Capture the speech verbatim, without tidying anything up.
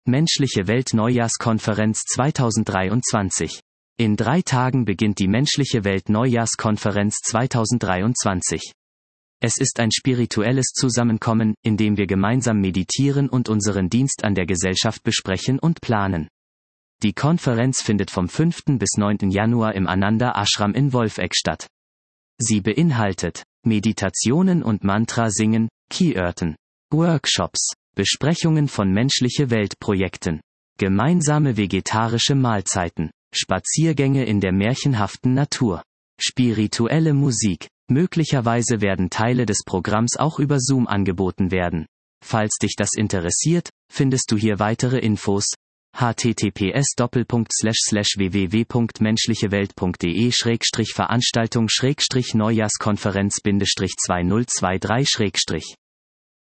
Menschliche Welt Neujahrskonferenz zweitausenddreiundzwanzig. In drei Tagen beginnt die Menschliche Welt Neujahrskonferenz zweitausenddreiundzwanzig. Es ist ein spirituelles Zusammenkommen, in dem wir gemeinsam meditieren und unseren Dienst an der Gesellschaft besprechen und planen. Die Konferenz findet vom fünften bis neunten Januar im Ananda Ashram in Wolfegg statt. Sie beinhaltet Meditationen und Mantra-Singen, Kirtan, Workshops, Besprechungen von menschliche Weltprojekten, gemeinsame vegetarische Mahlzeiten, Spaziergänge in der märchenhaften Natur, spirituelle Musik. Möglicherweise werden Teile des Programms auch über Zoom angeboten werden. Falls dich das interessiert, findest du hier weitere Infos. h t t p s Doppelpunkt Slash Slash w w w Punkt menschlichewelt Punkt d e Schrägstrich Veranstaltung Schrägstrich Neujahrskonferenz Bindestrich zweitausendzweiundzwanzig Schrägstrich